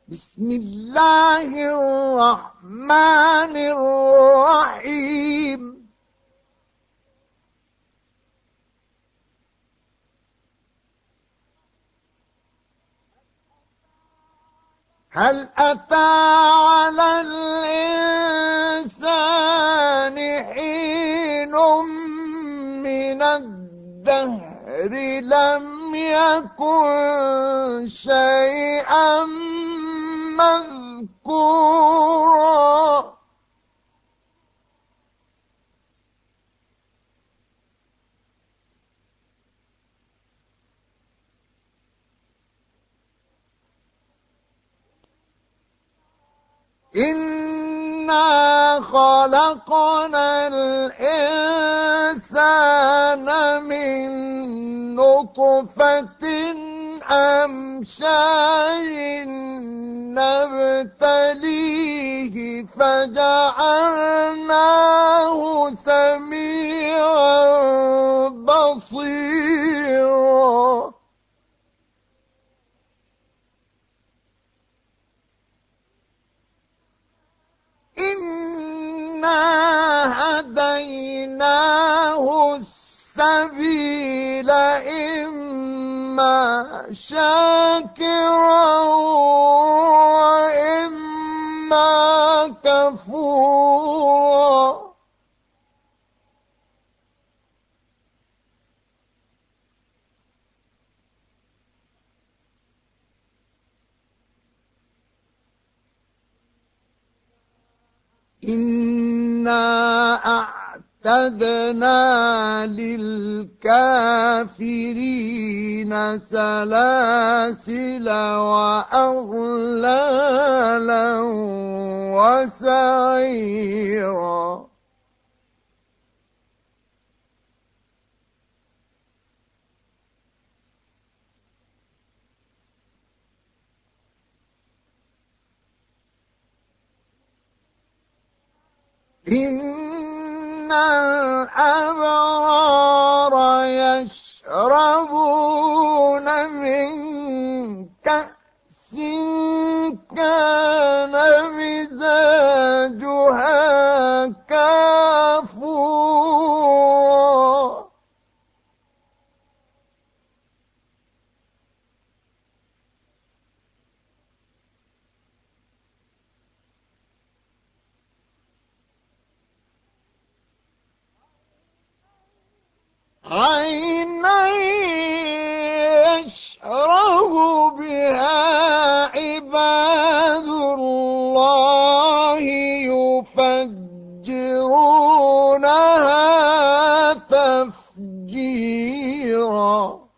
بسم الله الرحمن الرحيم. هل أتى على الإنسان حين من الدهر لم يكن شيئا مذكورا. إنا خلقنا الإنسان من نطفة أمشاج نبتليه فجعلناه سميعا بصيرا. إنا هديناه السبيل إما شاكرا وإما كفورا. إنا أعتدنا للكافرين سلاسل وأغلالا وسعيرا. إن الأبرار يشربون من كأس كان مزاجها كافورا. عينا يشرب بها عباد الله يفجرونها تفجيرا.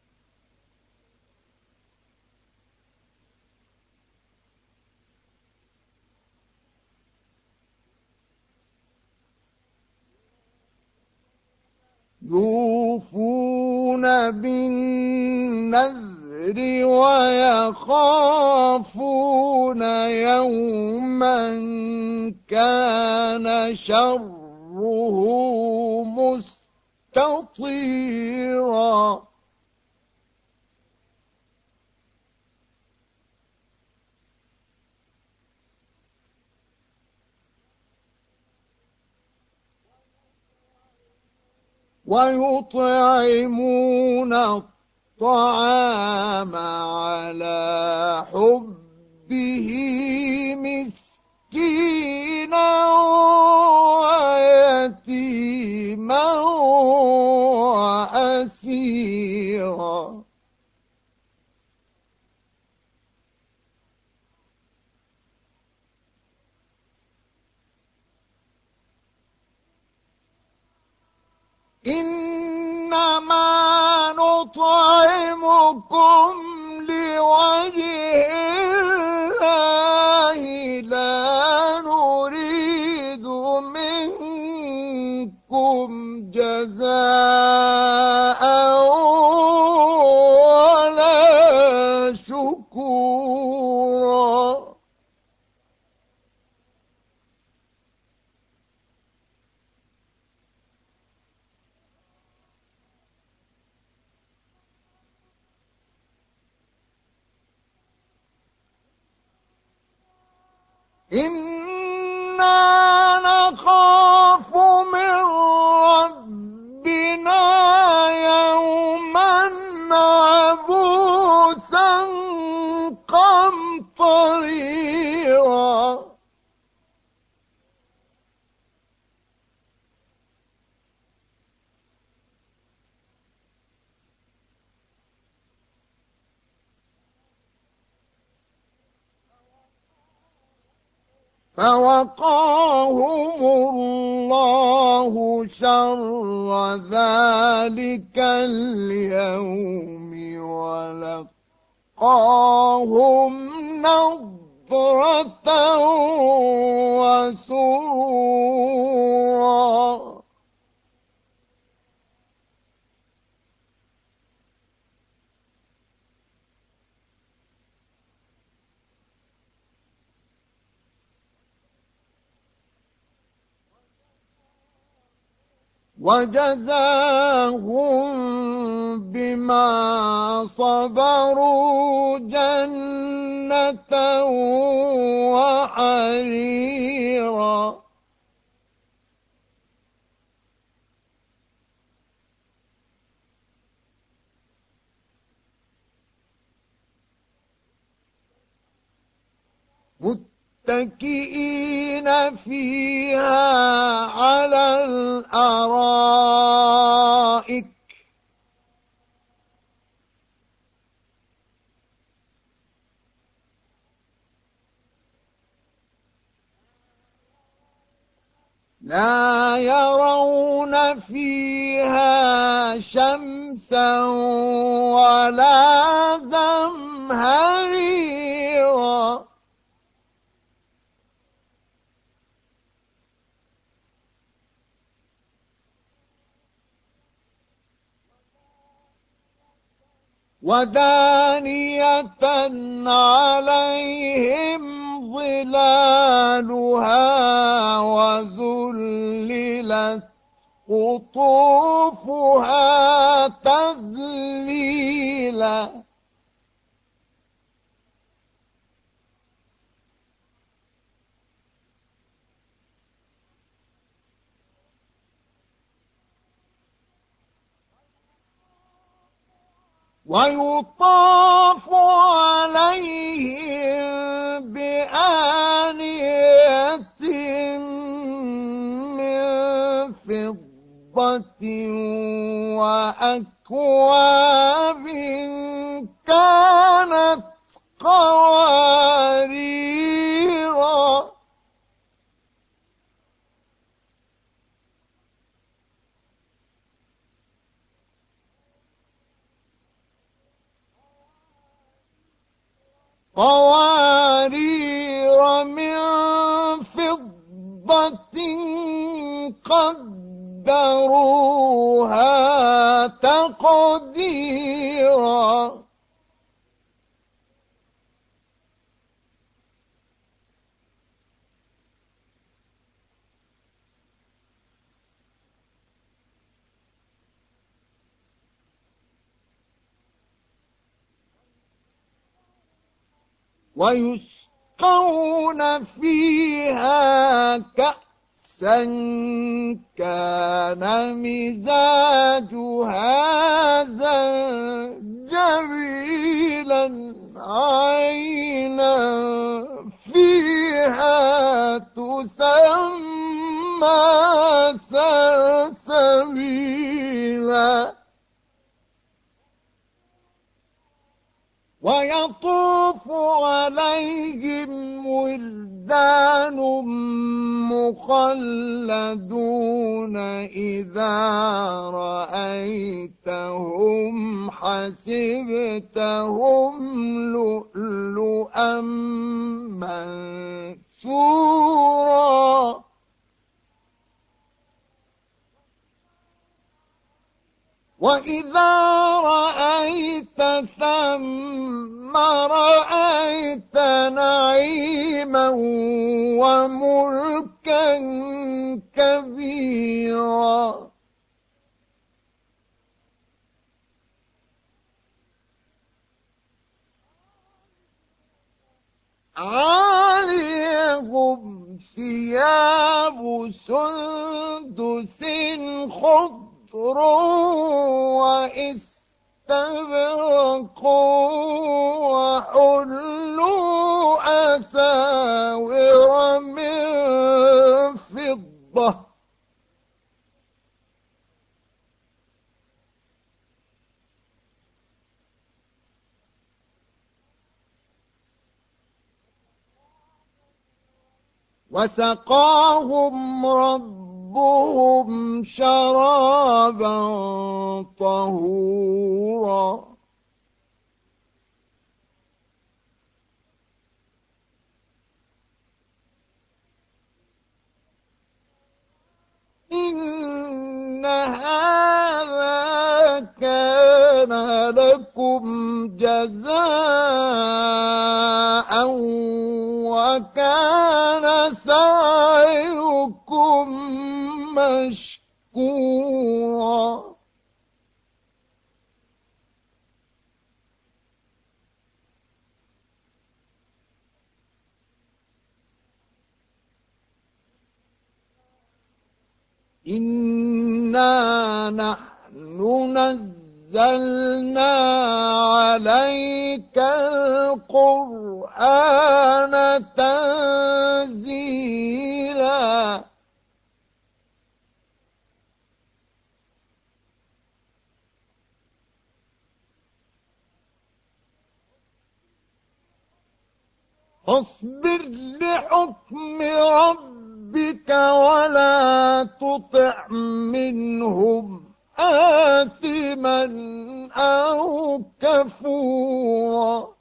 يوفون بالنذر ويخافون يوما كان شره مستطيرا. ويطعمون الطعام على حبه مسكينا ويتيما وأسيرا. إنما نطعمكم لوجه الله لا نريد منكم جزاء ولا شكورا. إنا نخاف من ربنا يوما عبوسا قمطريرا فوقاهم الله شر ذلك اليوم ولقاهم نضرة وسرورا وجزاهم بما صبروا جنة وحريرا متكئين فيها على الأرائك لا يرون فيها شمسا ولا زمهريرا ودانية عليهم ظلالها وذللت قطوفها تذليلا ويطاف عليهم بآنية من فضة وأكواب كانت قواريرا قوارير من فضة قدروها تقديرا ويسقون فيها كأسا كان مزاجها زنجبيلا عينا فيها تسمى سلسبيلا ويطوف عليهم ولدان مخلدون إذا رأيتهم حسبتهم لؤلؤا منثورا وإذا رأيت ثم رأيت نعيما وملكا كبيرا عاليهم سندس خضر وإستبرق وحلوا أساور من فضة وسقاهم ربهم شرابا طهورا إن هذا كان لكم جزاء وكان سعيكم مشكورا إنا نحن نزلنا عليك القرآن تنزيلا فاصبر لحكم ربك ولا تطع منهم آثما أو كفورا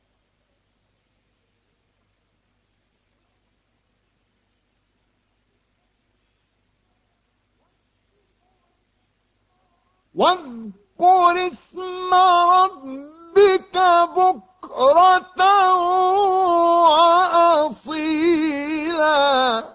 واذكر اسم ربك بكرة وأصيلا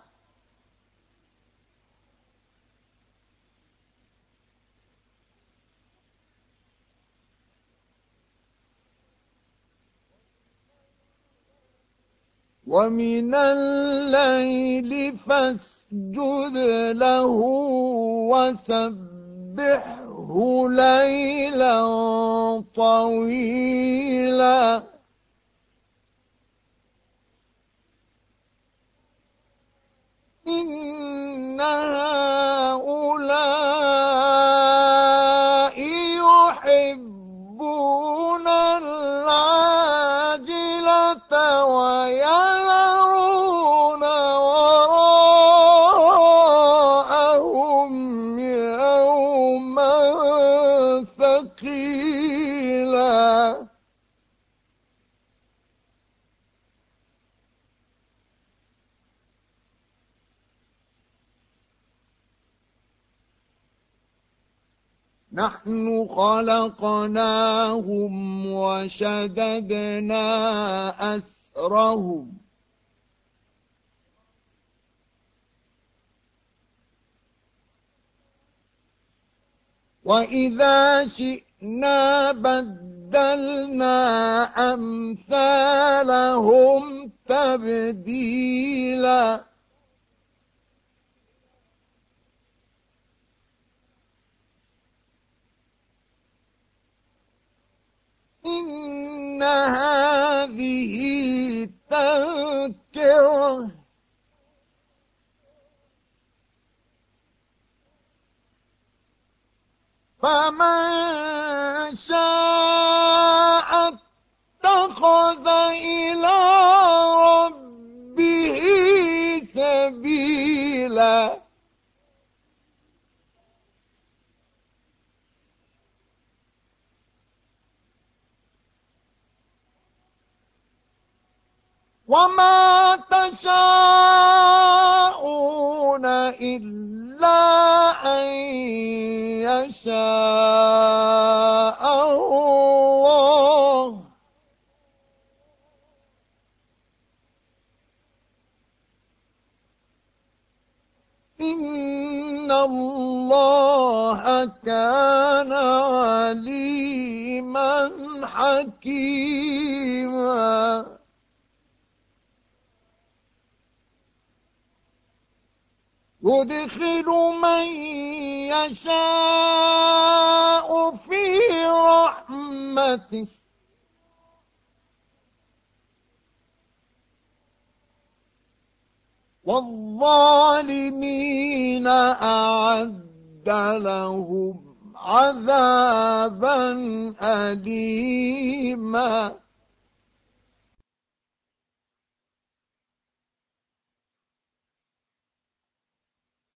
ومن الليل فاسجد له وسبحه ليلا طويلا إن هؤلاء يحبون العاجلة ويذرون وراءهم يوما ثقيلا نحن خلقناهم وشددنا أسرهم وإذا شئنا بدلنا أمثالهم تبديلا إن هذه تذكرة فمن شاء اتخذ إلى ربه سبيلا وما تشاءون إلا أن يشاء الله إن الله كان عليما حكيما يدخل من يشاء في رحمته والظالمين أعد لهم عذابا أليما